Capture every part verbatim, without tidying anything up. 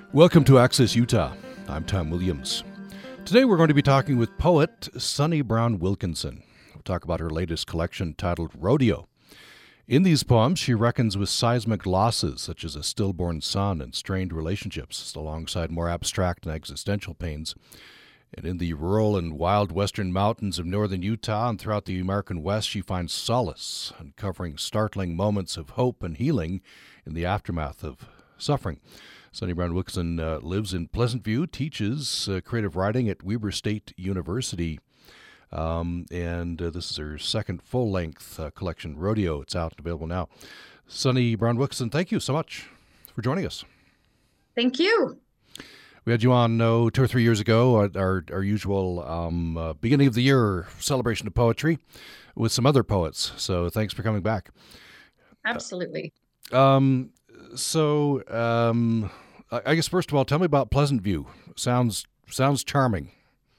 Welcome to Access Utah. I'm Tom Williams. Today we're going to be talking with poet Sunny Brown Wilkinson. We'll talk about her latest collection titled Rodeo. In these poems, she reckons with seismic losses such as a stillborn son and strained relationships, alongside more abstract and existential pains. And in the rural and wild western mountains of northern Utah and throughout the American West, she finds solace, uncovering startling moments of hope and healing in the aftermath of suffering. Sunny Brown Wilkinson uh, lives in Pleasant View, teaches uh, creative writing at Weber State University, um, and uh, this is her second full-length uh, collection, Rodeo. It's out and available now. Sunny Brown Wilkinson, thank you so much for joining us. Thank you. We had you on oh, two or three years ago at our, our usual um, uh, beginning of the year celebration of poetry with some other poets, so thanks for coming back. Absolutely. Uh, um, So, um, I guess first of all, tell me about Pleasant View. Sounds sounds charming.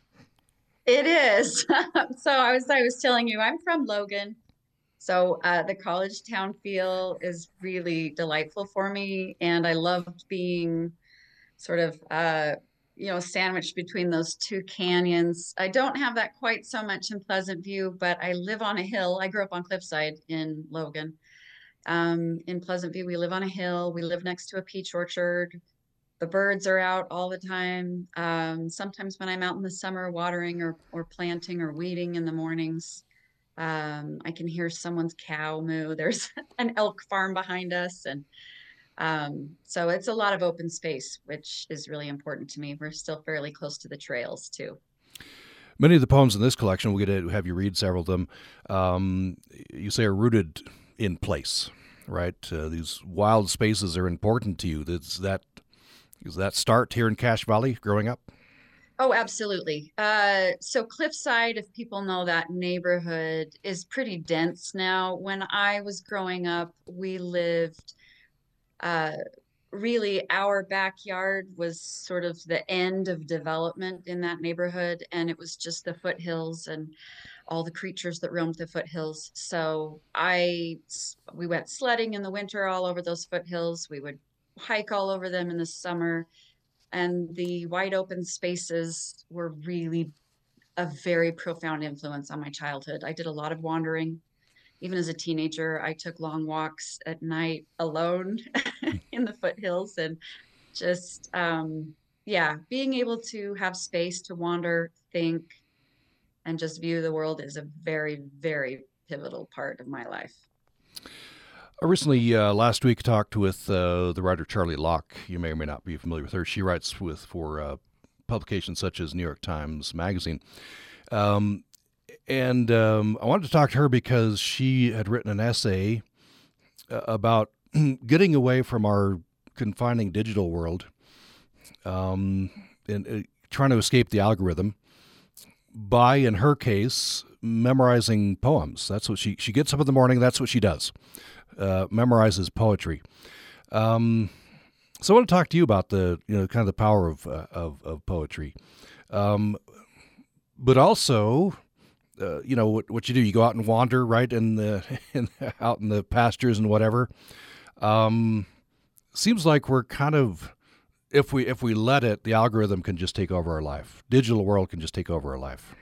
It is. So I was I was telling you, I'm from Logan. So uh, the college town feel is really delightful for me, and I loved being sort of uh, you know sandwiched between those two canyons. I don't have that quite so much in Pleasant View, but I live on a hill. I grew up on Cliffside in Logan. Um, in Pleasant View, we live on a hill. We live next to a peach orchard. The birds are out all the time. Um, sometimes when I'm out in the summer watering or, or planting or weeding in the mornings, um, I can hear someone's cow moo. There's an elk farm behind us. And um, so it's a lot of open space, which is really important to me. We're still fairly close to the trails, too. Many of the poems in this collection, we're going to have you read several of them, um, you say are rooted in place, right? Uh, these wild spaces are important to you. Does that, does that start here in Cache Valley growing up? Oh, absolutely. Uh, so Cliffside, if people know that neighborhood, is pretty dense now. When I was growing up, we lived, uh, really, our backyard was sort of the end of development in that neighborhood, and it was just the foothills and all the creatures that roamed the foothills. So I, we went sledding in the winter all over those foothills. We would hike all over them in the summer. And the wide open spaces were really a very profound influence on my childhood. I did a lot of wandering. Even as a teenager, I took long walks at night alone in the foothills and just, um, yeah, being able to have space to wander, think, and just view the world is a very, very pivotal part of my life. I recently, uh, last week, talked with uh, the writer Charlie Locke. You may or may not be familiar with her. She writes with for uh, publications such as New York Times Magazine. Um, and um, I wanted to talk to her because she had written an essay uh, about getting away from our confining digital world um, and uh, trying to escape the algorithm by, in her case, memorizing poems. That's what she, she gets up in the morning, that's what she does, uh, memorizes poetry. Um, so I want to talk to you about the, you know, kind of the power of, uh, of, of poetry. Um, but also, uh, you know, what, what you do, you go out and wander, right, in the, in, out in the pastures and whatever. Um, seems like we're kind of, If we if we let it, the algorithm can just take over our life. Digital world can just take over our life.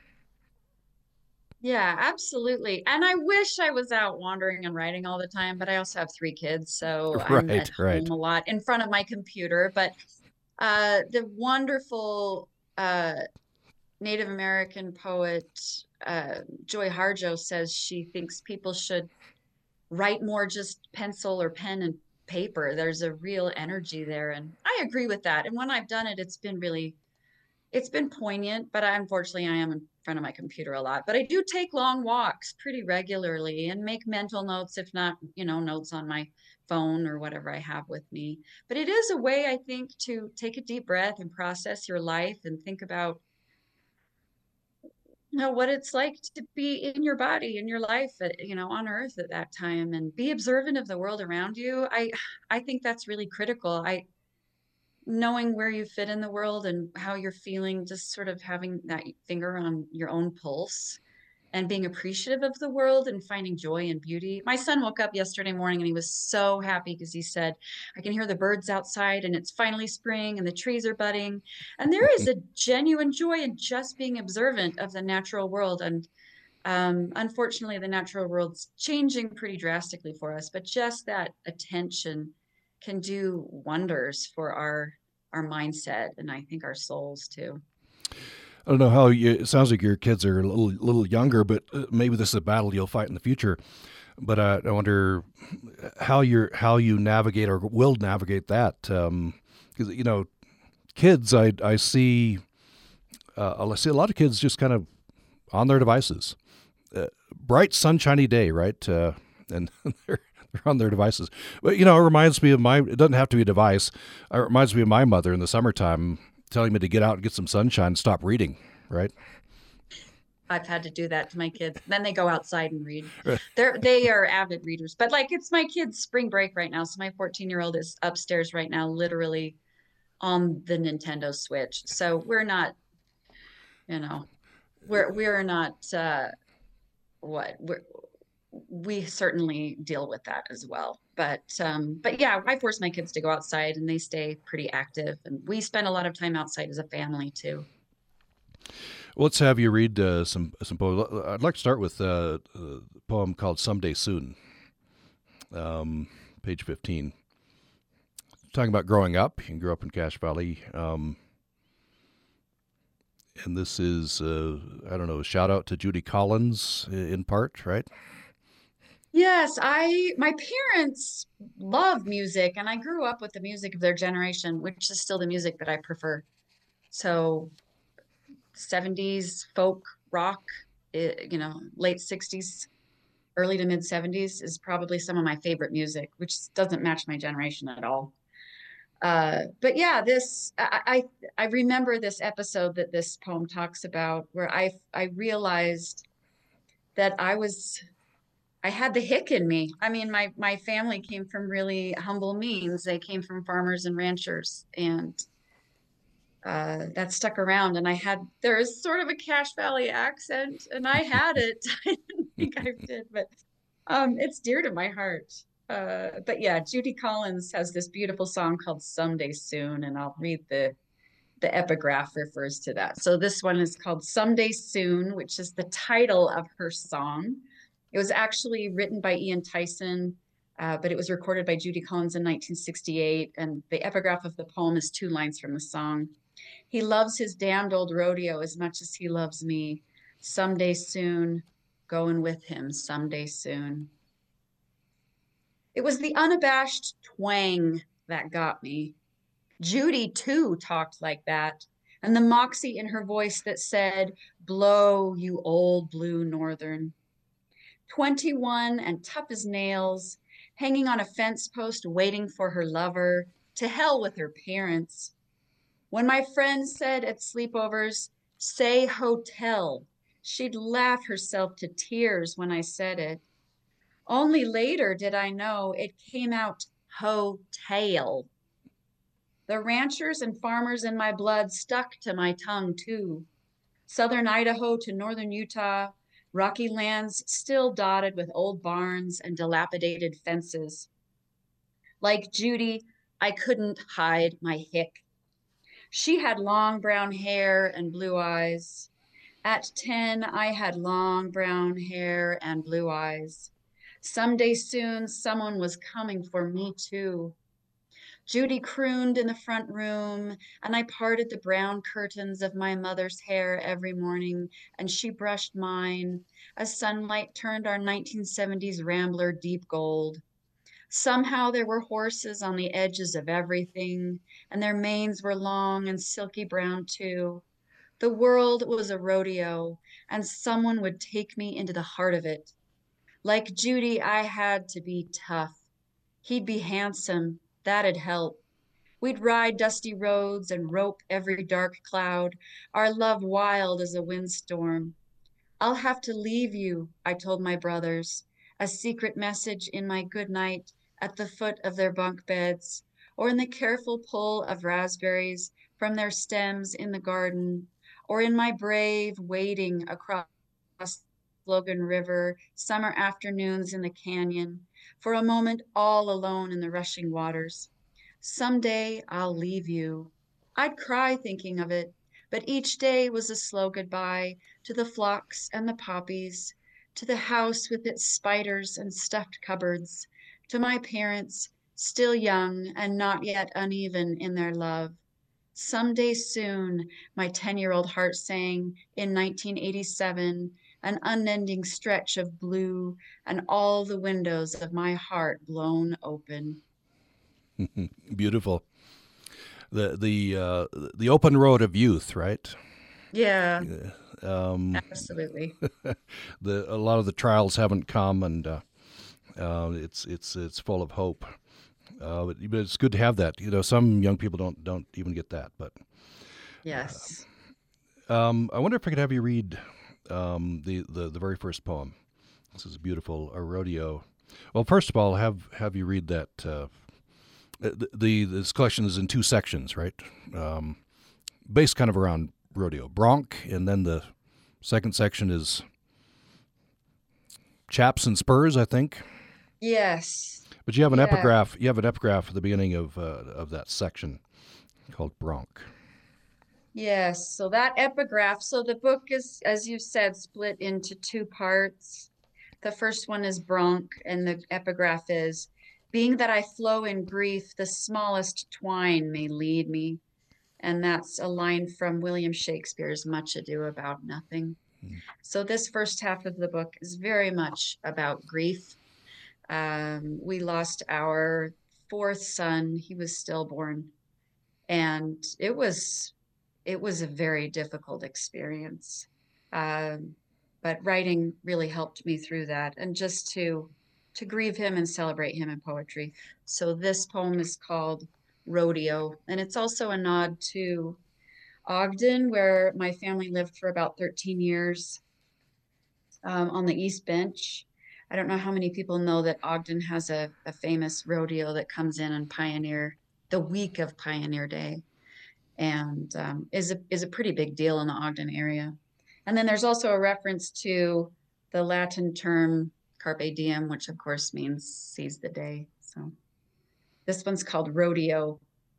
Yeah, absolutely. And I wish I was out wandering and writing all the time, but I also have three kids, so I'm Right, at right. home a lot in front of my computer. But uh, the wonderful uh, Native American poet uh, Joy Harjo says she thinks people should write more just pencil or pen and paper. There's a real energy there, and I agree with that. And when I've done it, it's been really it's been poignant, but I, unfortunately I am in front of my computer a lot. But I do take long walks pretty regularly and make mental notes, if not, you know, notes on my phone or whatever I have with me. But it is a way, I think, to take a deep breath and process your life and think about, you know, what it's like to be in your body, in your life, at, you know, on earth at that time, and be observant of the world around you. I I think that's really critical. I knowing where you fit in the world and how you're feeling, just sort of having that finger on your own pulse and being appreciative of the world and finding joy and beauty. My son woke up yesterday morning and he was so happy because he said, I can hear the birds outside and it's finally spring and the trees are budding. And there is a genuine joy in just being observant of the natural world. And um, unfortunately, the natural world's changing pretty drastically for us, but just that attention can do wonders for our our mindset and I think our souls too. I don't know how you, it sounds like your kids are a little, little younger, but uh, maybe this is a battle you'll fight in the future. But uh, I wonder how you how you navigate or will navigate that. Because um, you know, kids, I I see uh, I see a lot of kids just kind of on their devices. Uh, bright sunshiny day, right? Uh, and they're they're on their devices. But you know, it reminds me of my. It doesn't have to be a device. It reminds me of my mother in the summertime telling me to get out and get some sunshine and stop reading, right? I've had to do that to my kids. Then they go outside and read. They're they are avid readers. But like it's my kids' spring break right now. So my fourteen year old is upstairs right now, literally on the Nintendo Switch. So we're not, you know, we're we're not uh what we're we certainly deal with that as well. But um but yeah, I force my kids to go outside and they stay pretty active and we spend a lot of time outside as a family too. Let's have you read uh, some some poems. I'd like to start with uh, a poem called "Someday Soon," um, page fifteen. Talking about growing up. You grew up in Cache Valley, um, and this is uh, I don't know. A shout out to Judy Collins in part, right? Yes, I my parents love music and I grew up with the music of their generation, which is still the music that I prefer. So seventies folk rock, it, you know, late sixties, early to mid seventies is probably some of my favorite music, which doesn't match my generation at all. Uh, but yeah, this I, I I remember this episode that this poem talks about where I I realized that I was I had the hick in me. I mean, my my family came from really humble means. They came from farmers and ranchers, and uh, that stuck around. And I had there is sort of a Cache Valley accent, and I had it. I didn't think I did, but um, it's dear to my heart. Uh, but yeah, Judy Collins has this beautiful song called "Someday Soon," and I'll read the the epigraph refers to that. So this one is called "Someday Soon," which is the title of her song. It was actually written by Ian Tyson, uh, but it was recorded by Judy Collins in nineteen sixty-eight. And the epigraph of the poem is two lines from the song. He loves his damned old rodeo as much as he loves me. Someday soon, going with him, someday soon. It was the unabashed twang that got me. Judy, too, talked like that, and the moxie in her voice that said, blow, you old blue northern. twenty-one and tough as nails, hanging on a fence post waiting for her lover, to hell with her parents. When my friend said at sleepovers, say hotel, she'd laugh herself to tears when I said it. Only later did I know it came out hotel. The ranchers and farmers in my blood stuck to my tongue too. Southern Idaho to northern Utah, rocky lands still dotted with old barns and dilapidated fences. Like Judy, I couldn't hide my hick. She had long brown hair and blue eyes. At ten, I had long brown hair and blue eyes. Someday soon, someone was coming for me too. Judy crooned in the front room, and I parted the brown curtains of my mother's hair every morning, and she brushed mine as sunlight turned our nineteen seventies Rambler deep gold. Somehow there were horses on the edges of everything, and their manes were long and silky brown too. The world was a rodeo, and someone would take me into the heart of it. Like Judy, I had to be tough. He'd be handsome. That'd help. We'd ride dusty roads and rope every dark cloud, our love wild as a windstorm. I'll have to leave you, I told my brothers, a secret message in my good night at the foot of their bunk beds, or in the careful pull of raspberries from their stems in the garden, or in my brave wading across Logan River, summer afternoons in the canyon, for a moment all alone in the rushing waters. Someday I'll leave you. I'd cry thinking of it, but each day was a slow goodbye to the phlox and the poppies, to the house with its spiders and stuffed cupboards, to my parents, still young and not yet uneven in their love. Someday soon, my ten-year-old heart sang in nineteen eighty-seven, an unending stretch of blue and all the windows of my heart blown open. Beautiful. The the uh, the open road of youth, right? Yeah, Um, absolutely. the a lot of the trials haven't come, and uh, uh, it's it's it's full of hope. Uh, but, but it's good to have that. You know, some young people don't don't even get that. But Yes. um, I wonder if I could have you read um, the, the the very first poem. This is beautiful, a rodeo. Well, first of all, have have you read that. Uh, the, the this collection is in two sections, right? Um, based kind of around rodeo, bronc, and then the second section is chaps and spurs, I think. Yes. But you have an Yeah. epigraph. You have an epigraph at the beginning of uh, of that section called bronc. Yes. So that epigraph, so the book is, as you said, split into two parts. The first one is bronc, and the epigraph is, being that I flow in grief, the smallest twine may lead me. And that's a line from William Shakespeare's Much Ado About Nothing. Hmm. So this first half of the book is very much about grief. Um, we lost our fourth son. He was stillborn, and it was it was a very difficult experience. Um, but writing really helped me through that, and just to to grieve him and celebrate him in poetry. So this poem is called Rodeo, and it's also a nod to Ogden, where my family lived for about thirteen years, um, on the East Bench. I don't know how many people know that Ogden has a, a famous rodeo that comes in on Pioneer, the week of Pioneer Day, and um, is a is a pretty big deal in the Ogden area. And then there's also a reference to the Latin term carpe diem, which of course means seize the day. So this one's called Rodeo.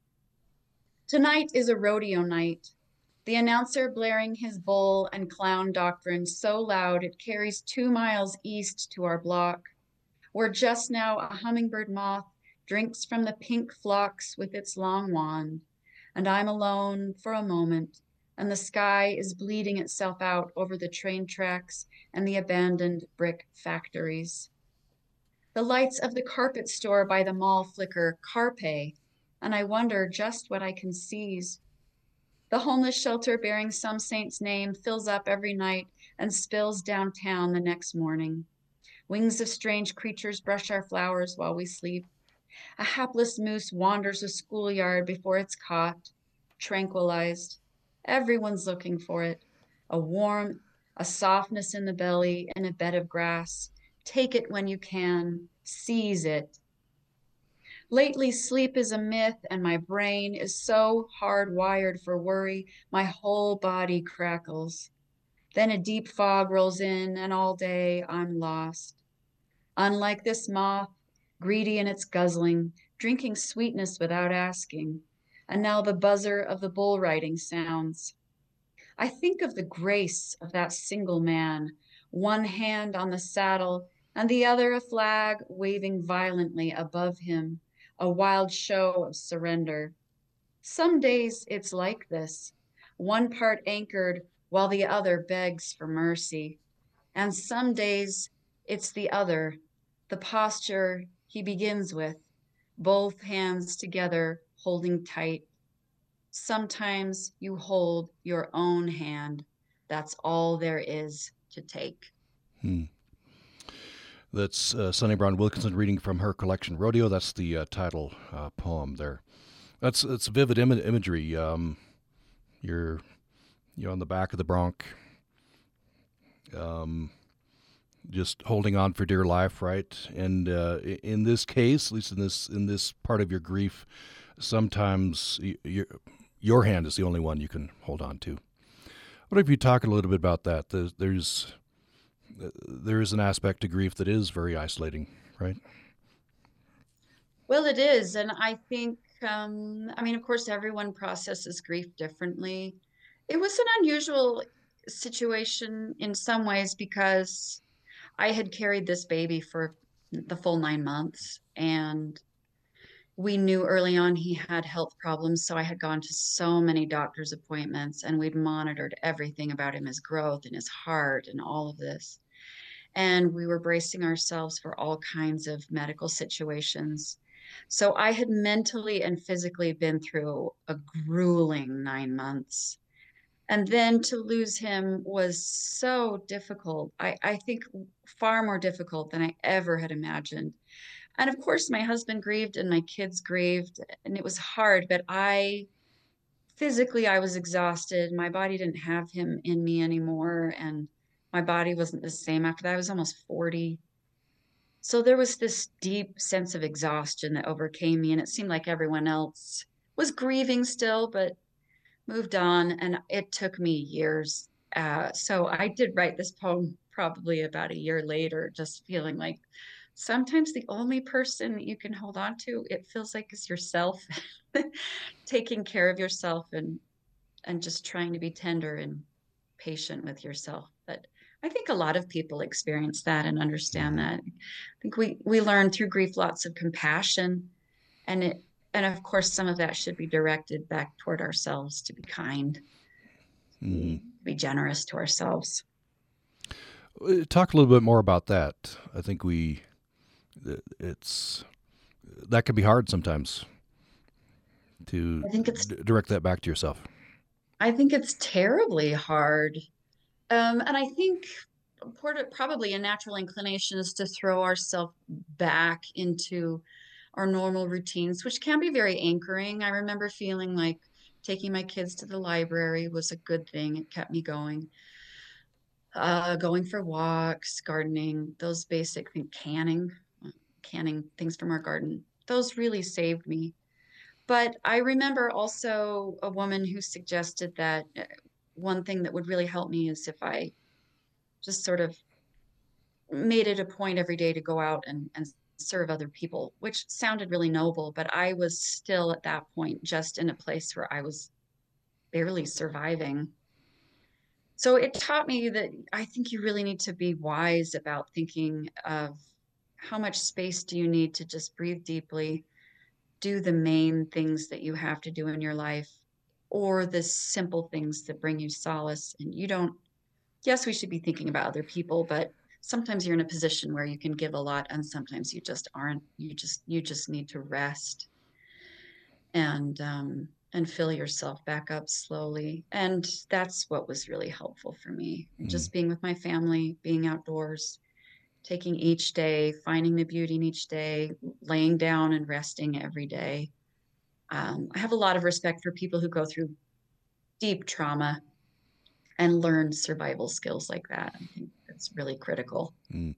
Tonight is a rodeo night. The announcer blaring his bull and clown doctrine so loud it carries two miles east to our block, where just now a hummingbird moth drinks from the pink phlox with its long wand, and I'm alone for a moment, and the sky is bleeding itself out over the train tracks and the abandoned brick factories. The lights of the carpet store by the mall flicker carpe, and I wonder just what I can seize. The homeless shelter bearing some saint's name fills up every night and spills downtown the next morning. Wings of strange creatures brush our flowers while we sleep. A hapless moose wanders a schoolyard before it's caught, tranquilized. Everyone's looking for it. A warmth, a softness in the belly, in a bed of grass. Take it when you can. Seize it. Lately, sleep is a myth, and my brain is so hardwired for worry, my whole body crackles. Then a deep fog rolls in, and all day I'm lost. Unlike this moth, greedy in its guzzling, drinking sweetness without asking, and now the buzzer of the bull riding sounds. I think of the grace of that single man, one hand on the saddle, and the other a flag waving violently above him, a wild show of surrender. Some days it's like this, one part anchored while the other begs for mercy. And some days it's the other, the posture he begins with, both hands together holding tight. Sometimes you hold your own hand. That's all there is to take. Hmm. That's uh, Sunny Brown Wilkinson reading from her collection Rodeo. That's the uh, title uh, poem there. That's it's vivid Im- imagery. Um, you're you're on the back of the bronc, um, just holding on for dear life, right? And uh, in this case, at least in this in this part of your grief, sometimes y- your your hand is the only one you can hold on to. What if you talk a little bit about that? There's, there's uh, there is an aspect to grief that is very isolating, right? Well, it is. And I think, um, I mean, of course, everyone processes grief differently. It was an unusual situation in some ways because I had carried this baby for the full nine months, and we knew early on he had health problems. So I had gone to so many doctor's appointments and we'd monitored everything about him, his growth and his heart and all of this. And we were bracing ourselves for all kinds of medical situations. So I had mentally and physically been through a grueling nine months. And then to lose him was so difficult. I, I think far more difficult than I ever had imagined. And of course, my husband grieved and my kids grieved, and it was hard, but I physically, I was exhausted. My body didn't have him in me anymore. And my body wasn't the same after that. I was almost forty. So there was this deep sense of exhaustion that overcame me. And it seemed like everyone else was grieving still, but moved on. And it took me years. Uh, so I did write this poem probably about a year later, just feeling like sometimes the only person that you can hold on to, it feels like, is yourself. Taking care of yourself and and just trying to be tender and patient with yourself. But I think a lot of people experience that and understand Mm-hmm. that. I think we we learn through grief lots of compassion, and it and of course some of that should be directed back toward ourselves, to be kind, Mm-hmm. be, be generous to ourselves. Talk a little bit more about that. I think we, it's, that can be hard sometimes to I think it's d- direct that back to yourself. I think it's terribly hard. Um, and I think port- probably a natural inclination is to throw ourselves back into our normal routines, which can be very anchoring. I remember feeling like taking my kids to the library was a good thing. It kept me going. Uh, going for walks, gardening, those basic things, canning, uh, canning things from our garden. Those really saved me. But I remember also a woman who suggested that uh, one thing that would really help me is if I just sort of made it a point every day to go out and, and serve other people, which sounded really noble, but I was still at that point just in a place where I was barely surviving. So it taught me that I think you really need to be wise about thinking of how much space do you need to just breathe deeply, do the main things that you have to do in your life, or the simple things that bring you solace. And you don't, yes, we should be thinking about other people, but sometimes you're in a position where you can give a lot and sometimes you just aren't. You just you just need to rest and um and fill yourself back up slowly. And that's what was really helpful for me. Mm. Just being with my family, being outdoors, taking each day, finding the beauty in each day, laying down and resting every day. Um, I have a lot of respect for people who go through deep trauma and learn survival skills like that. I think that's really critical. Mm.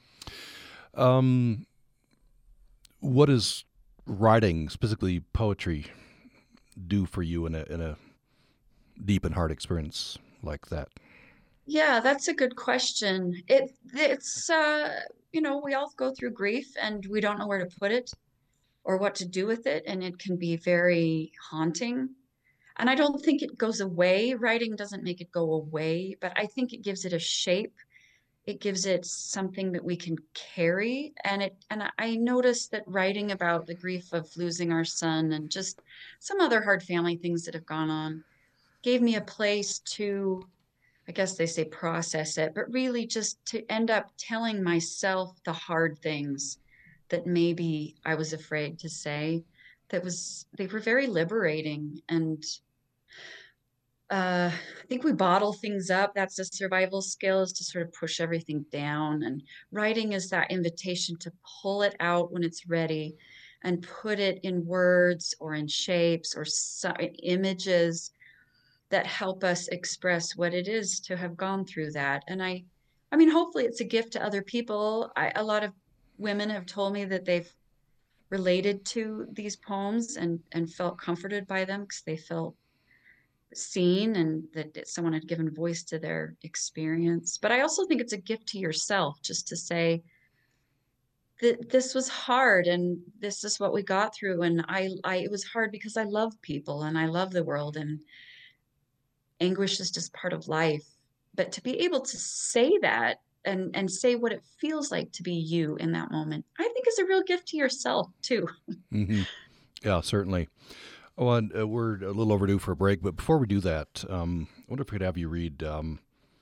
Um, what does writing, specifically poetry, do for you in a in a deep and hard experience like that? Yeah, that's a good question. It it's uh you know, we all go through grief and we don't know where to put it or what to do with it, and it can be very haunting. And I don't think it goes away. Writing doesn't make it go away, but I think it gives it a shape. It gives it something that we can carry. And it and I noticed that writing about the grief of losing our son and just some other hard family things that have gone on gave me a place to, I guess they say process it, but really just to end up telling myself the hard things that maybe I was afraid to say. That was, they were very liberating. And uh, I think we bottle things up. That's a survival skill, is to sort of push everything down. And writing is that invitation to pull it out when it's ready and put it in words or in shapes or so, images that help us express what it is to have gone through that. And I, I mean, hopefully it's a gift to other people. I, a lot of women have told me that they've related to these poems and and felt comforted by them because they felt seen and that someone had given voice to their experience. But I also think it's a gift to yourself just to say that this was hard and this is what we got through. And I, I, it was hard because I love people and I love the world, and anguish is just part of life. But to be able to say that and and say what it feels like to be you in that moment, I think is a real gift to yourself too. Hmm. Yeah, certainly. Oh, and uh, we're a little overdue for a break, but before we do that, um, I wonder if we could have you read um,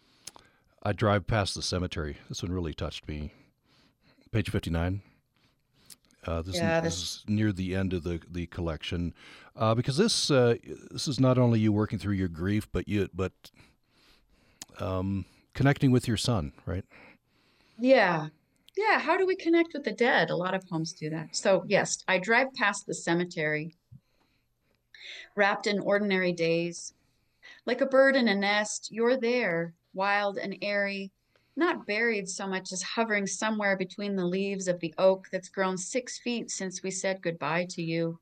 I Drive Past the Cemetery. This one really touched me. Page fifty-nine. Uh, this, Yeah, this this is near the end of the the collection, uh, because this uh, this is not only you working through your grief, but you but um, connecting with your son, right? yeah. Yeah, how do we connect with the dead? A lot of homes do that. So, yes, I drive past the cemetery, wrapped in ordinary days. Like a bird in a nest, you're there, wild and airy, not buried so much as hovering somewhere between the leaves of the oak that's grown six feet since we said goodbye to you.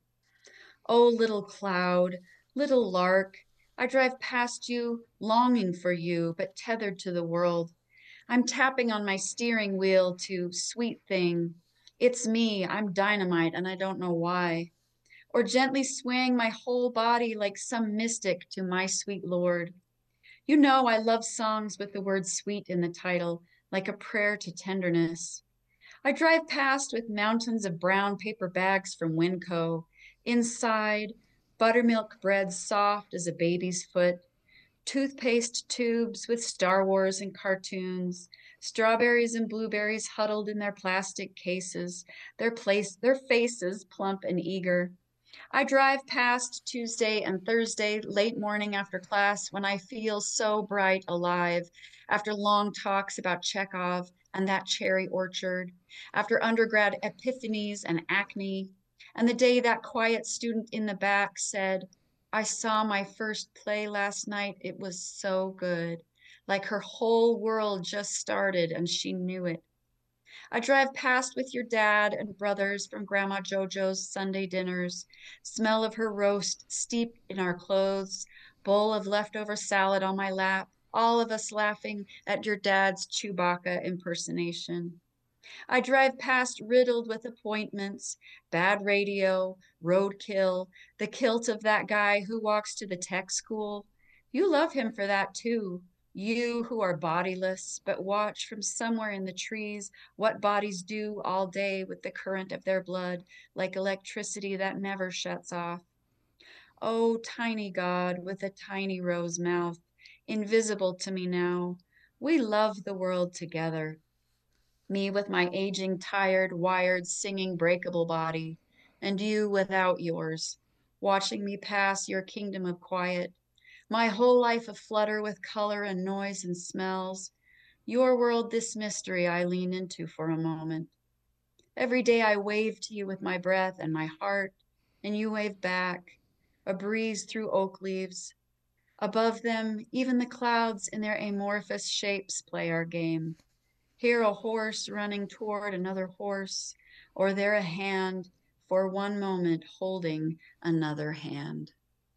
Oh, little cloud, little lark, I drive past you, longing for you, but tethered to the world. I'm tapping on my steering wheel to sweet thing. It's me, I'm dynamite, and I don't know why. Or gently swaying my whole body like some mystic to my sweet Lord. You know, I love songs with the word sweet in the title, like a prayer to tenderness. I drive past with mountains of brown paper bags from Winco. Inside, buttermilk bread soft as a baby's foot, toothpaste tubes with Star Wars and cartoons, strawberries and blueberries huddled in their plastic cases, their place, their faces plump and eager. I drive past Tuesday and Thursday, late morning after class, when I feel so bright alive, after long talks about Chekhov and that cherry orchard, after undergrad epiphanies and acne, and the day that quiet student in the back said, I saw my first play last night. It was so good. Like her whole world just started and she knew it. I drive past with your dad and brothers from Grandma JoJo's Sunday dinners, smell of her roast steeped in our clothes, bowl of leftover salad on my lap, all of us laughing at your dad's Chewbacca impersonation. I drive past riddled with appointments, bad radio, roadkill, the kilt of that guy who walks to the tech school. You love him for that too. You who are bodiless, but watch from somewhere in the trees what bodies do all day with the current of their blood, like electricity that never shuts off. Oh, tiny God with a tiny rose mouth, invisible to me now. We love the world together, me with my aging, tired, wired, singing, breakable body, and you without yours, watching me pass your kingdom of quiet, my whole life aflutter with color and noise and smells. Your world, this mystery I lean into for a moment. Every day I wave to you with my breath and my heart, and you wave back, a breeze through oak leaves. Above them, even the clouds in their amorphous shapes play our game. Here a horse running toward another horse, or there a hand for one moment holding another hand.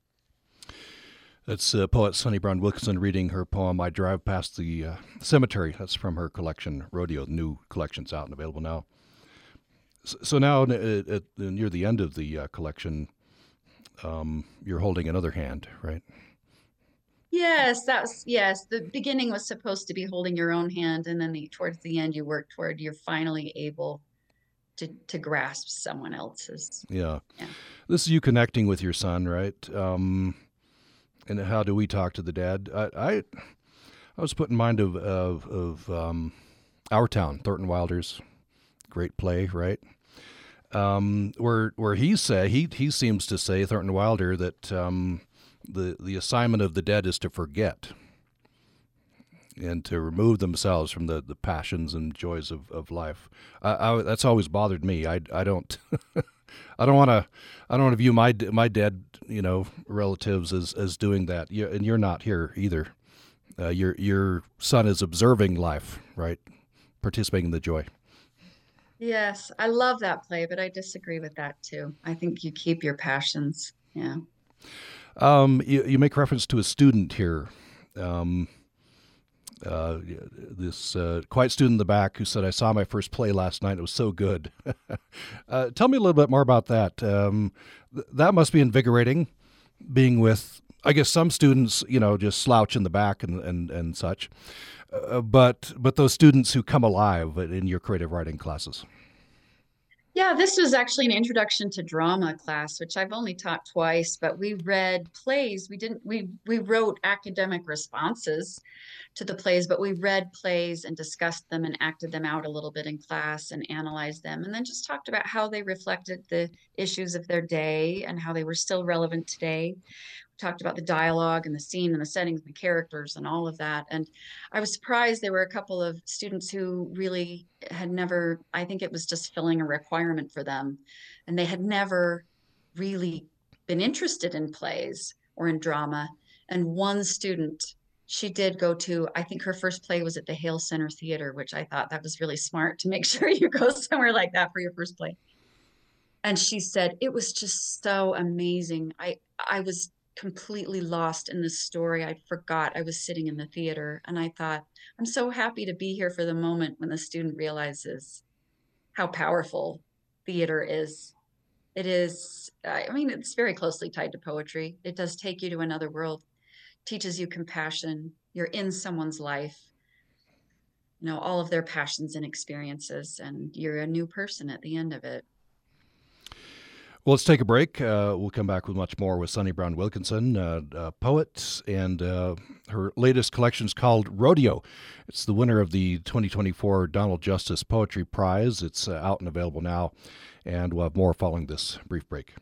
That's uh, poet Sonny Brown Wilkinson reading her poem "I Drive Past the uh, Cemetery." That's from her collection Rodeo. The new collection's out and available now. So, so now, at, at, near the end of the uh, collection, um, you're holding another hand, right? Yes, that was yes. The beginning was supposed to be holding your own hand, and then the towards the end you work toward you're finally able to to grasp someone else's. Yeah. Yeah. This is you connecting with your son, right? Um, and how do we talk to the dad? I I, I was put in mind of of, of um, Our Town, Thornton Wilder's great play, right? Um, where where he say he he seems to say, Thornton Wilder, that um, the the assignment of the dead is to forget and to remove themselves from the, the passions and joys of, of life. I, I, that's always bothered me. I, I don't I don't want to I don't want to view my my dead, you know, relatives as, as doing that. You, and you're not here either. Uh, your your son is observing life, right? Participating in the joy. Yes, I love that play, but I disagree with that too. I think you keep your passions. Yeah. Um, you, you make reference to a student here. Um, uh, this uh, quiet student in the back who said, "I saw my first play last night. It was so good." uh, tell me a little bit more about that. Um, th- that must be invigorating, being with, I guess, some students, you know, just slouch in the back and and and such. Uh, but but those students who come alive in your creative writing classes. Yeah, this was actually an introduction to drama class, which I've only taught twice, but we read plays. We didn't, we we wrote academic responses to the plays, but we read plays and discussed them and acted them out a little bit in class and analyzed them, and then just talked about how they reflected the issues of their day and how they were still relevant today. Talked about the dialogue and the scene and the settings and the characters and all of that. And I was surprised there were a couple of students who really had never, I think it was just filling a requirement for them. And they had never really been interested in plays or in drama. And one student, she did go to, I think her first play was at the Hale Center Theater, which I thought that was really smart to make sure you go somewhere like that for your first play. And she said, it was just so amazing. I, I was completely lost in the story. I forgot I was sitting in the theater. And I thought, I'm so happy to be here for the moment when the student realizes how powerful theater is. It is, I mean, it's very closely tied to poetry. It does take you to another world, teaches you compassion. You're in someone's life, you know, all of their passions and experiences, and you're a new person at the end of it. Well, let's take a break. Uh, we'll come back with much more with Sunny Brown Wilkinson, uh, a poet, and uh, her latest collection is called Rodeo. It's the winner of the twenty twenty-four Donald Justice Poetry Prize. It's uh, out and available now, and we'll have more following this brief break.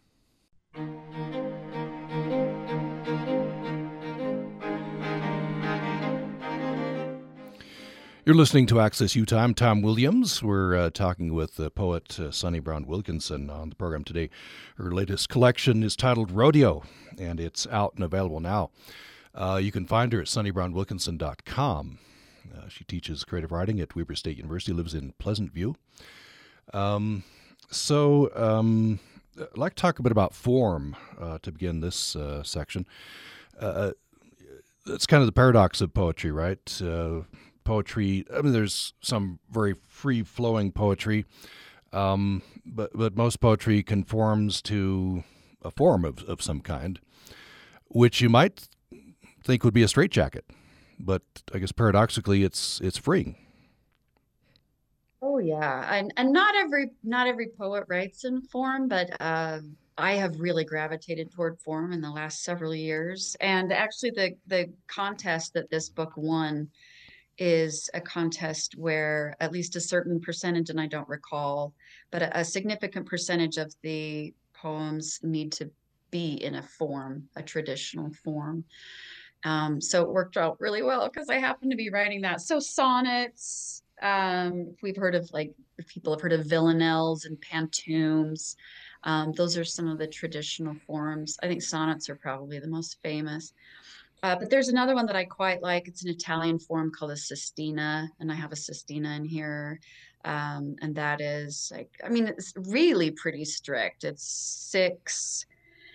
You're listening to Access Utah. I'm Tom Williams. We're uh, talking with the poet uh, Sunny Brown Wilkinson on the program today. Her latest collection is titled Rodeo, and it's out and available now. Uh, you can find her at sunny brown wilkinson dot com. Uh, she teaches creative writing at Weber State University, lives in Pleasant View. Um, so um, I'd like to talk a bit about form uh, to begin this uh, section. Uh, it's kind of the paradox of poetry, right? Uh, poetry, I mean, there's some very free-flowing poetry, um, but but most poetry conforms to a form of, of some kind, which you might think would be a straitjacket, but I guess paradoxically, it's it's freeing. Oh yeah, and and not every not every poet writes in form, but uh, I have really gravitated toward form in the last several years. And actually, the the contest that this book won is a contest where at least a certain percentage, and I don't recall, but a, a significant percentage of the poems need to be in a form, a traditional form. Um, so it worked out really well because I happen to be writing that. So sonnets, um, we've heard of, like, if people have heard of villanelles and pantoums. Um, those are some of the traditional forms. I think sonnets are probably the most famous. Uh, but there's another one that I quite like. It's an Italian form called a sestina, and I have a sestina in here. Um, and that is like, I mean, it's really pretty strict. It's six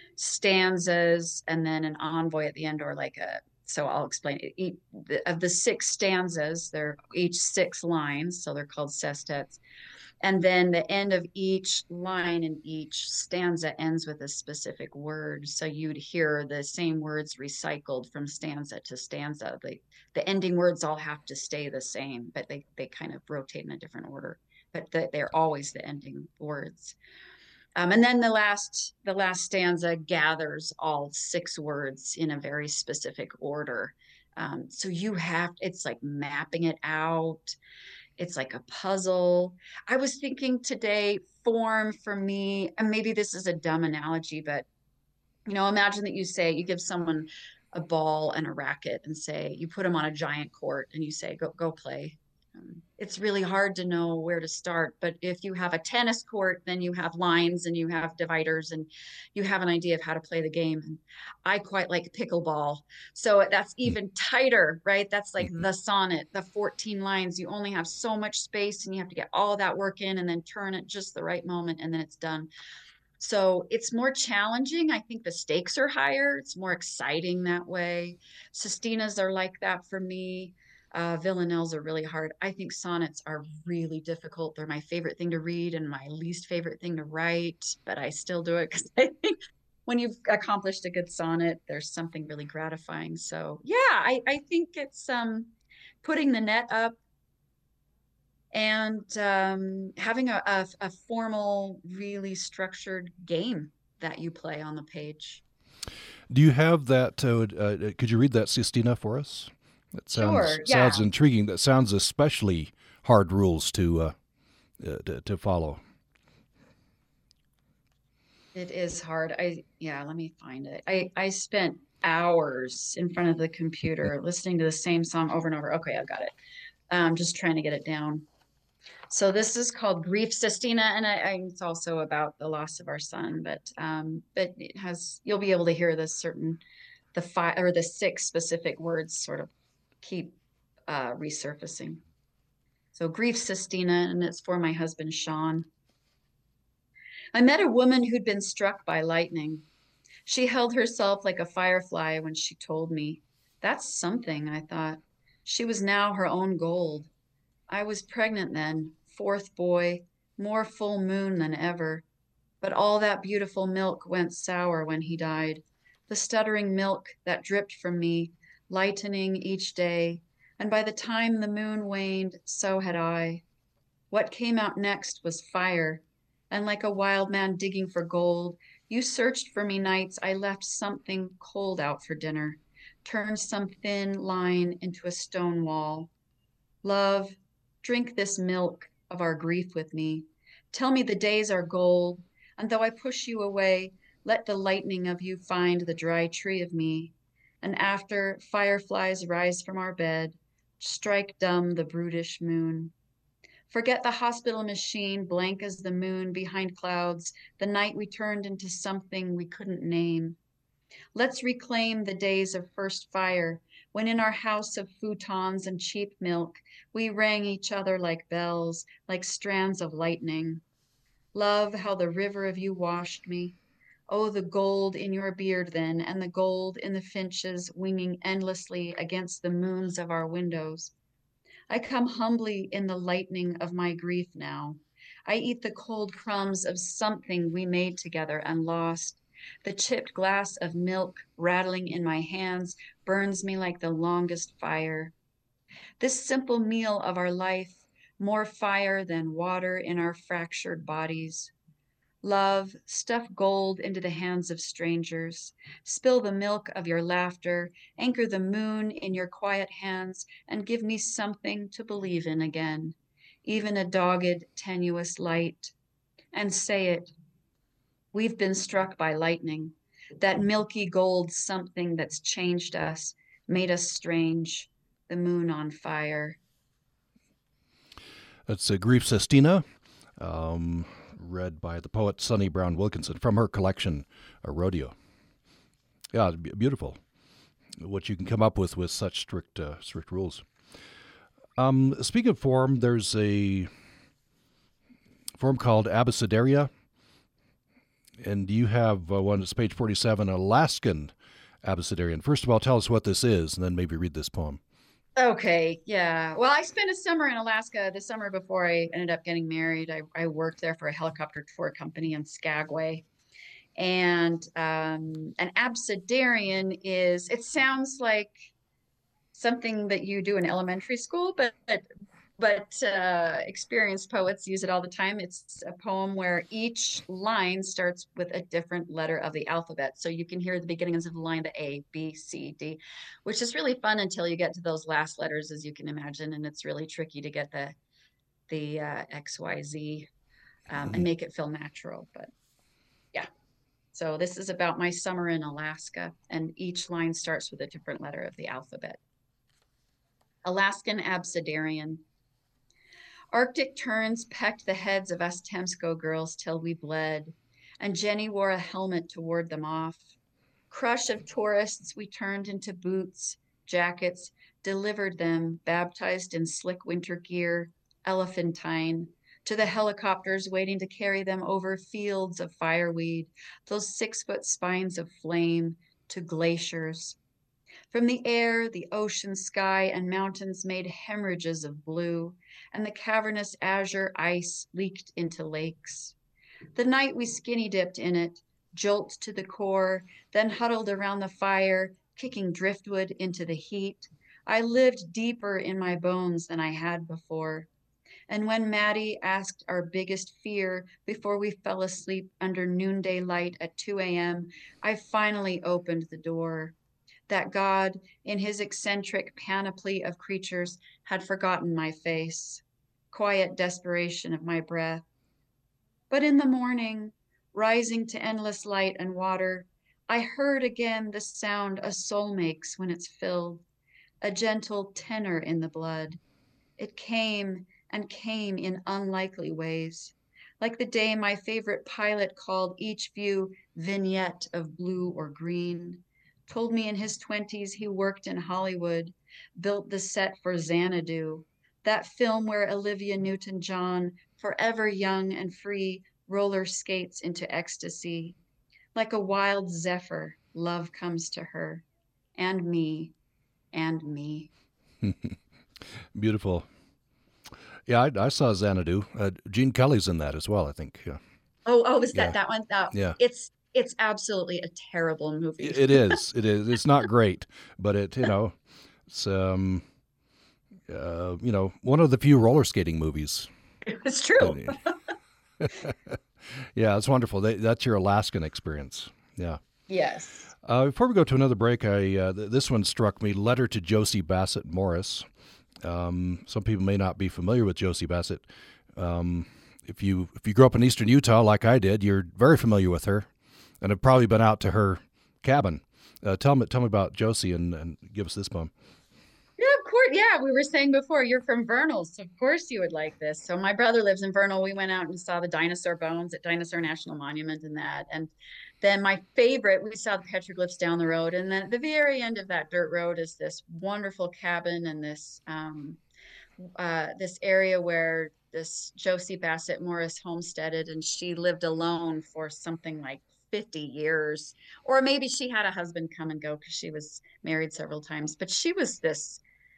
stanzas and then an envoy at the end, or like a, so I'll explain it. Each, the, of the six stanzas, they're each six lines, so they're called sestets. And then the end of each line in each stanza ends with a specific word. So you'd hear the same words recycled from stanza to stanza. The, the ending words all have to stay the same, but they, they kind of rotate in a different order. But the, they're always the ending words. Um, and then the last the last stanza gathers all six words in a very specific order. Um, so you have, it's like mapping it out. It's like a puzzle. I was thinking today, form for me, and maybe this is a dumb analogy, but you know, imagine that you say you give someone a ball and a racket and say you put them on a giant court and you say go go play. Um, it's really hard to know where to start, but if you have a tennis court, then you have lines and you have dividers and you have an idea of how to play the game. And I quite like pickleball. So that's even tighter, right? That's like Mm-hmm. the sonnet, the fourteen lines. You only have so much space and you have to get all that work in and then turn at just the right moment and then it's done. So it's more challenging. I think the stakes are higher. It's more exciting that way. Sestinas are like that for me. Uh, villanelles are really hard. I think sonnets are really difficult. They're my favorite thing to read and my least favorite thing to write, but I still do it because I think when you've accomplished a good sonnet, there's something really gratifying. So yeah, I, I think it's um, putting the net up and um, having a, a, a formal, really structured game that you play on the page. Do you have that? Uh, uh, could you read that Sistina for us? That sounds Sure, sounds yeah, intriguing. That sounds especially hard rules to uh, uh, to, to follow. it is hard. I yeah, let me find it. I I spent hours in front of the computer listening to the same song over and over. Okay, I've got it. I'm just trying to get it down. So this is called Grief Sestina, and I, I, it's also about the loss of our son. But um, but it has you'll be able to hear this certain the five or the six specific words sort of keep uh, resurfacing. So Grief Sestina, and it's for my husband Sean. I met a woman who'd been struck by lightning. She held herself like a firefly when she told me. That's something, I thought. She was now her own gold. I was pregnant then, fourth boy, more full moon than ever. But all that beautiful milk went sour when he died. The stuttering milk that dripped from me, lightening each day. And by the time the moon waned, so had I. What came out next was fire. And like a wild man digging for gold, you searched for me nights I left something cold out for dinner, turned some thin line into a stone wall. Love, drink this milk of our grief with me. Tell me the days are gold, and though I push you away, let the lightning of you find the dry tree of me. And after fireflies rise from our bed, strike dumb the brutish moon. Forget the hospital machine, blank as the moon behind clouds, the night we turned into something we couldn't name. Let's reclaim the days of first fire, when in our house of futons and cheap milk, we rang each other like bells, like strands of lightning. Love, how the river of you washed me. Oh, the gold in your beard then, and the gold in the finches winging endlessly against the moons of our windows. I come humbly in the lightning of my grief now. I eat the cold crumbs of something we made together and lost. The chipped glass of milk rattling in my hands burns me like the longest fire. This simple meal of our life, more fire than water in our fractured bodies. Love, stuff gold into the hands of strangers. Spill the milk of your laughter. Anchor the moon in your quiet hands and give me something to believe in again, even a dogged, tenuous light. And say it. We've been struck by lightning. That milky gold something that's changed us, made us strange. The moon on fire. That's uh, Grief Sestina, um, read by the poet Sonny Brown Wilkinson from her collection, uh, Rodeo. Yeah, b- beautiful. What you can come up with with such strict uh, strict rules. Um, speaking of form, there's a form called Abecedaria, and you have uh, one that's page forty-seven, Alaskan Abecedarian. First of all, tell us what this is, and then maybe read this poem. Okay, yeah. Well, I spent a summer in Alaska the summer before I ended up getting married. I, I worked there for a helicopter tour company in Skagway. And um, an abecedarian is, it sounds like something that you do in elementary school, but but uh, experienced poets use it all the time. It's a poem where each line starts with a different letter of the alphabet. So you can hear the beginnings of the line, the A, B, C, D, which is really fun until you get to those last letters, as you can imagine. And it's really tricky to get the the uh, X, Y, Z um, and Mhm. make it feel natural. But yeah. So this is about my summer in Alaska, and each line starts with a different letter of the alphabet. Alaskan Abecedarian. Arctic terns pecked the heads of us Temsco girls till we bled, and Jenny wore a helmet to ward them off. Crush of tourists, we turned into boots, jackets, delivered them, baptized in slick winter gear, elephantine, to the helicopters waiting to carry them over fields of fireweed, those six-foot spines of flame, to glaciers. From the air, the ocean, sky, and mountains made hemorrhages of blue, and the cavernous azure ice leaked into lakes. The night we skinny dipped in it, jolt to the core, then huddled around the fire, kicking driftwood into the heat, I lived deeper in my bones than I had before. And when Maddie asked our biggest fear before we fell asleep under noonday light at two a m, I finally opened the door. That God, in his eccentric panoply of creatures, had forgotten my face, quiet desperation of my breath. But in the morning, rising to endless light and water, I heard again the sound a soul makes when it's filled, a gentle tenor in the blood. It came and came in unlikely ways, like the day my favorite pilot called each view vignette of blue or green, told me in his twenties he worked in Hollywood, built the set for Xanadu, that film where Olivia Newton-John, forever young and free, roller skates into ecstasy. Like a wild zephyr, love comes to her, and me, and me. Beautiful. Yeah, I, I saw Xanadu. Uh, Gene Kelly's in that as well, I think. Yeah. Oh, oh, is that Yeah. that one? Uh, Yeah. it's it's absolutely a terrible It, movie. it is. It is. It's not great, but it, you know, it's, um, uh, you know, one of the few roller skating movies. It's true. Yeah, it's wonderful. They, that's your Alaskan experience. Yeah. Yes. Uh, before we go to another break, I uh, th- this one struck me. Letter to Josie Bassett Morris. Um, some people may not be familiar with Josie Bassett. Um, if you if you grew up in eastern Utah like I did, you're very familiar with her, and have probably been out to her cabin. Uh, tell me tell me about Josie and, and give us this poem. Yeah, of course. Yeah, we were saying before you're from Vernal, so of course you would like this. So my brother lives in Vernal. We went out and saw the dinosaur bones at Dinosaur National Monument and that. And then my favorite, we saw the petroglyphs down the road. And then at the very end of that dirt road is this wonderful cabin and this um, uh, this area where this Josie Bassett Morris homesteaded, and she lived alone for something like fifty years. Or maybe she had a husband come and go because she was married several times. But she was this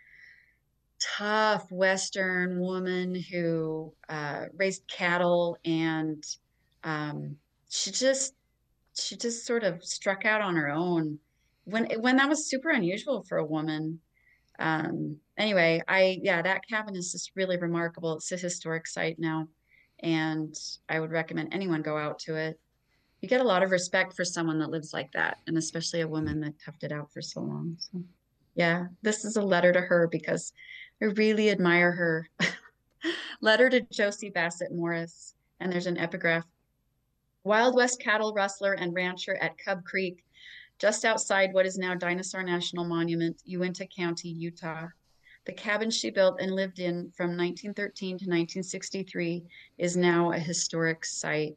tough Western woman who uh, raised cattle, and um, she just she just sort of struck out on her own when when that was super unusual for a woman. Um, anyway, I yeah, that cabin is just really remarkable. It's a historic site now, and I would recommend anyone go out to it. You get a lot of respect for someone that lives like that, and especially a woman that toughed it out for so long. So, yeah, this is a letter to her because I really admire her. Letter to Josie Bassett Morris, and there's an epigraph. Wild West cattle rustler and rancher at Cub Creek, just outside what is now Dinosaur National Monument, Uinta County, Utah. The cabin she built and lived in from nineteen thirteen to nineteen sixty-three is now a historic site.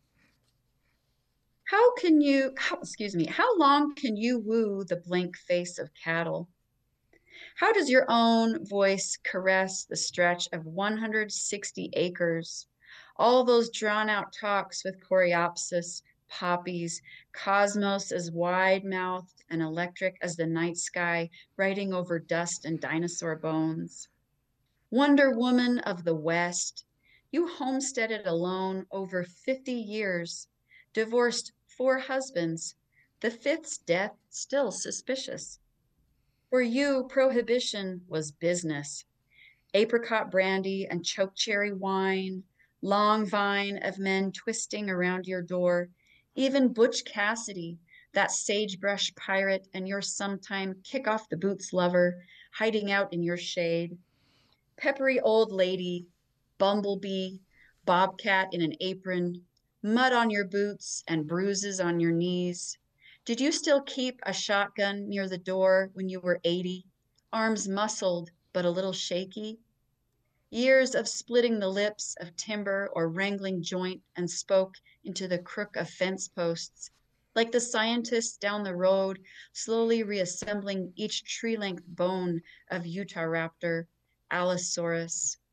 How can you, how, excuse me, how long can you woo the blank face of cattle? How does your own voice caress the stretch of one hundred sixty acres? All those drawn out talks with Coreopsis, poppies, cosmos as wide mouthed and electric as the night sky, riding over dust and dinosaur bones. Wonder Woman of the West, you homesteaded alone over fifty years, divorced four husbands, the fifth's death still suspicious. For you, prohibition was business. Apricot brandy and chokecherry wine, long vine of men twisting around your door, even Butch Cassidy, that sagebrush pirate, and your sometime kick off the boots lover, hiding out in your shade. Peppery old lady, bumblebee, bobcat in an apron, mud on your boots and bruises on your knees. Did you still keep a shotgun near the door when you were eighty, arms muscled but a little shaky? Years of splitting the lips of timber or wrangling joint and spoke into the crook of fence posts, like the scientists down the road, slowly reassembling each tree-length bone of Utahraptor, Allosaurus.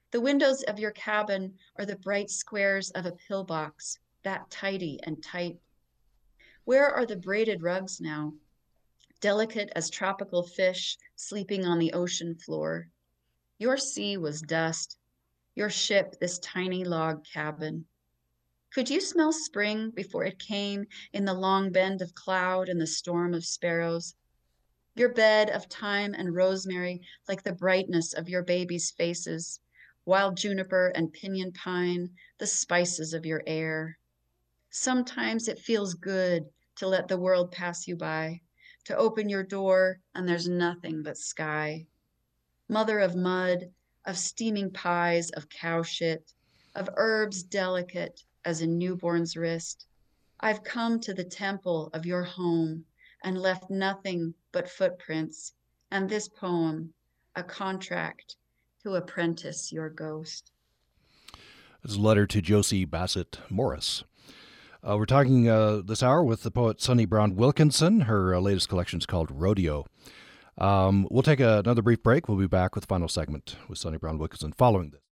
The windows of your cabin are the bright squares of a pillbox, that tidy and tight. Where are the braided rugs now, delicate as tropical fish sleeping on the ocean floor? Your sea was dust, your ship this tiny log cabin. Could you smell spring before it came in the long bend of cloud and the storm of sparrows? Your bed of thyme and rosemary like the brightness of your baby's faces, wild juniper and pinyon pine, the spices of your air. Sometimes it feels good to let the world pass you by, to open your door and there's nothing but sky. Mother of mud, of steaming pies, of cow shit, of herbs delicate as a newborn's wrist. I've come to the temple of your home and left nothing but footprints and this poem, a contract to apprentice your ghost. This is a letter to Josie Bassett Morris. Uh, we're talking uh, this hour with the poet Sonny Brown Wilkinson. Her uh, latest collection is called Rodeo. Um, we'll take a, another brief break. We'll be back with the final segment with Sonny Brown Wilkinson following this.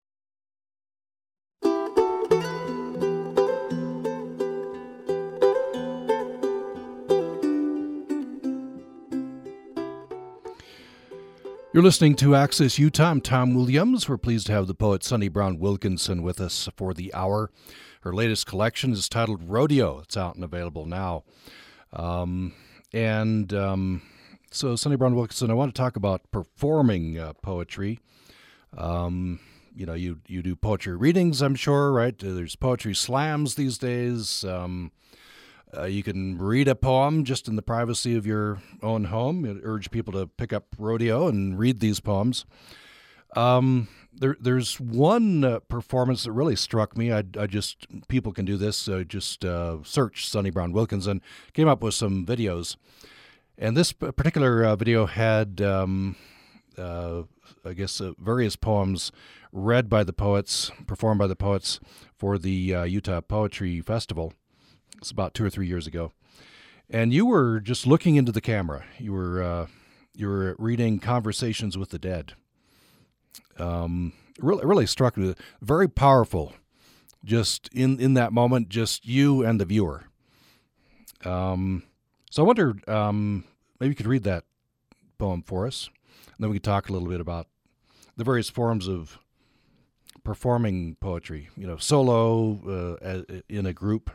You're listening to Access Utah. I'm Tom Williams. We're pleased to have the poet Sonny Brown Wilkinson with us for the hour. Her latest collection is titled Rodeo. It's out and available now. Um, and um, so, Sonny Brown Wilkinson, I want to talk about performing uh, poetry. Um, you know, you you do poetry readings, I'm sure, right? There's poetry slams these days. Um, Uh, you can read a poem just in the privacy of your own home. I urge people to pick up Rodeo and read these poems. Um, there, there's one uh, performance that really struck me. I, I just, people can do this. Uh, just uh, search Sonny Brown Wilkinson. Came up with some videos. And this particular uh, video had, um, uh, I guess, uh, various poems read by the poets, performed by the poets for the uh, Utah Poetry Festival. It's about two or three years ago, and you were just looking into the camera. You were uh, you were reading Conversations with the Dead. Um, really, really struck me. Very powerful. Just in, in that moment, just you and the viewer. Um, so I wondered, um, maybe you could read that poem for us, and then we could talk a little bit about the various forms of performing poetry. You know, solo, uh, in a group.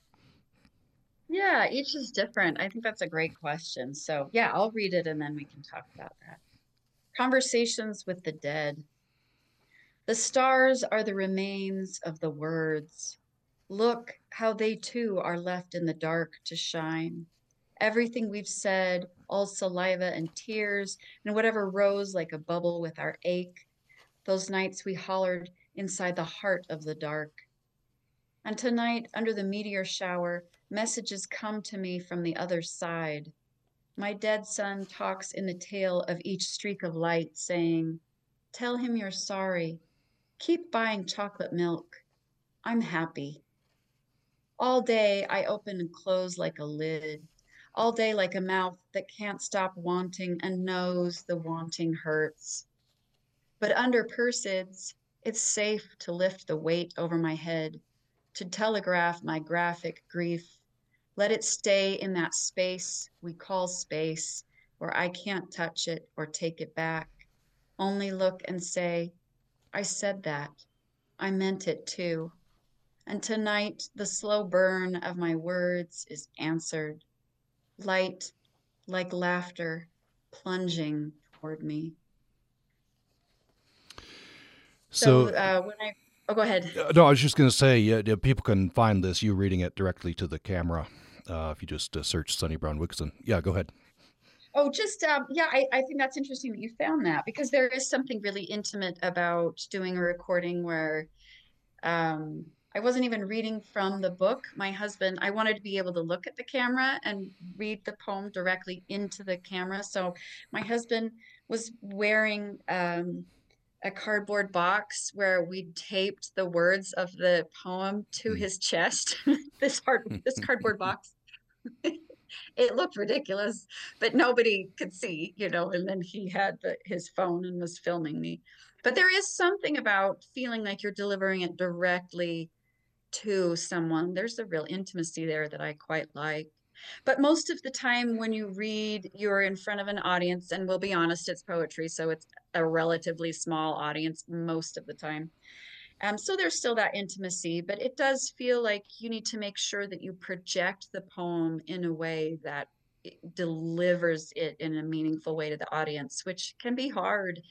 Yeah, each is different. I think that's a great question. So, yeah, I'll read it and then we can talk about that. Conversations with the Dead. The stars are the remains of the words. Look how they too are left in the dark to shine. Everything we've said, all saliva and tears, and whatever rose like a bubble with our ache, those nights we hollered inside the heart of the dark. And tonight, under the meteor shower, messages come to me from the other side. My dead son talks in the tail of each streak of light, saying, "Tell him you're sorry. Keep buying chocolate milk. I'm happy." All day, I open and close like a lid. All day, like a mouth that can't stop wanting and knows the wanting hurts. But under Persids, it's safe to lift the weight over my head, to telegraph my graphic grief. Let it stay in that space we call space, where I can't touch it or take it back. Only look and say, I said that. I meant it too. And tonight, the slow burn of my words is answered. Light, like laughter, plunging toward me. So, so uh, when I, oh, go ahead. Uh, no, I was just going to say, uh, people can find this, you reading it directly to the camera, uh, if you just uh, search Sonny Brown Wilkinson. Yeah, go ahead. Oh, just, um, yeah, I, I think that's interesting that you found that, because there is something really intimate about doing a recording where um, I wasn't even reading from the book. My husband, I wanted to be able to look at the camera and read the poem directly into the camera. So my husband was wearing um, a cardboard box where we taped the words of the poem to his chest. this hard, this cardboard box. It looked ridiculous, but nobody could see, you know. And then he had the, his phone and was filming me. But there is something about feeling like you're delivering it directly to someone. There's a real intimacy there that I quite like. But most of the time when you read, you're in front of an audience, and we'll be honest, it's poetry, so it's a relatively small audience most of the time. Um, so there's still that intimacy, but it does feel like you need to make sure that you project the poem in a way that it delivers it in a meaningful way to the audience, which can be hard.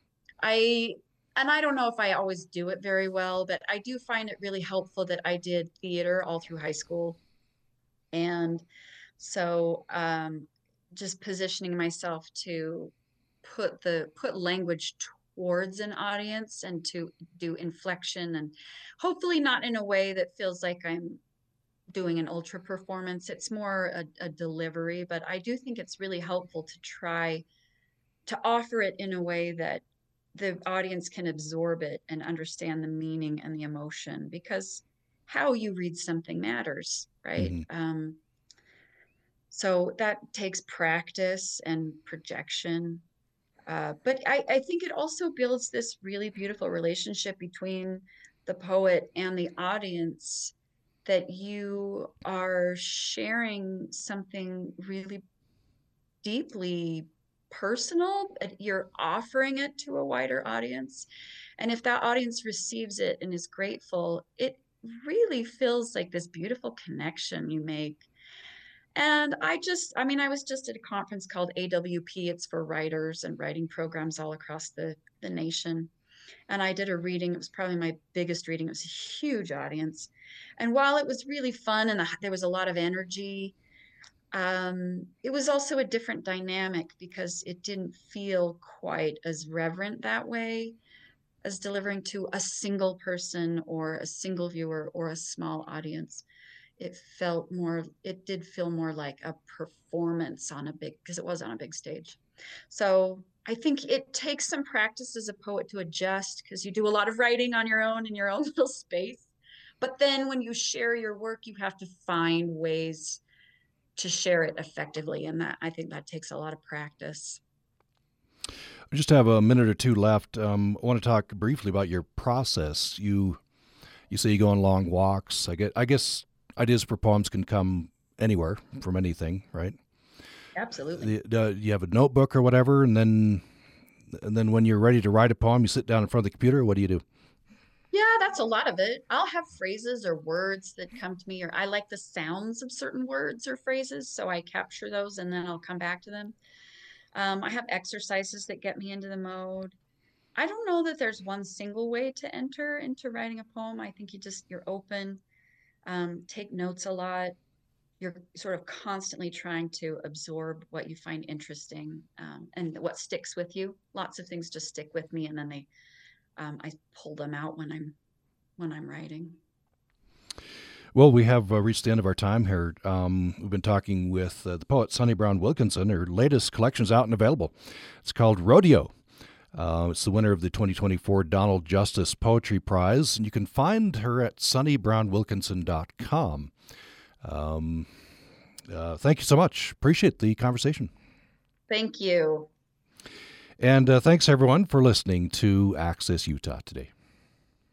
I and I don't know if I always do it very well, but I do find it really helpful that I did theater all through high school. And so um, just positioning myself to put the put language towards an audience and to do inflection, and hopefully not in a way that feels like I'm doing an ultra performance. It's more a, a delivery, but I do think it's really helpful to try to offer it in a way that the audience can absorb it and understand the meaning and the emotion, because how you read something matters, right? Mm-hmm. Um, so that takes practice and projection. Uh, but I, I think it also builds this really beautiful relationship between the poet and the audience, that you are sharing something really deeply personal, but you're offering it to a wider audience. And if that audience receives it and is grateful, it really feels like this beautiful connection you make. And I just, I mean, I was just at a conference called A W P. It's for writers and writing programs all across the, the nation. And I did a reading. It was probably my biggest reading. It was a huge audience. And while it was really fun and the, there was a lot of energy, um, it was also a different dynamic because it didn't feel quite as reverent that way as delivering to a single person or a single viewer or a small audience. It felt more, it did feel more like a performance on a big, because it was on a big stage. So I think it takes some practice as a poet to adjust, because you do a lot of writing on your own in your own little space. But then when you share your work, you have to find ways to share it effectively. And that, I think that takes a lot of practice. We just have a minute or two left. Um, I want to talk briefly about your process. You you say you go on long walks. I get. I guess ideas for poems can come anywhere from anything, right? Absolutely. The, uh, you have a notebook or whatever, and then and then when you're ready to write a poem, you sit down in front of the computer. What do you do? Yeah, that's a lot of it. I'll have phrases or words that come to me, or I like the sounds of certain words or phrases, so I capture those and then I'll come back to them. Um, I have exercises that get me into the mode. I don't know that there's one single way to enter into writing a poem. I think you just, you're open, um, take notes a lot. You're sort of constantly trying to absorb what you find interesting, um, and what sticks with you. Lots of things just stick with me, and then they, um, I pull them out when I'm when I'm writing. Well, we have uh, reached the end of our time here. Um, we've been talking with uh, the poet Sunny Brown Wilkinson. Her latest collection is out and available. It's called Rodeo. Uh, it's the winner of the twenty twenty-four Donald Justice Poetry Prize, and you can find her at sunny brown wilkinson dot com. Um, uh, thank you so much. Appreciate the conversation. Thank you. And uh, thanks, everyone, for listening to Access Utah today.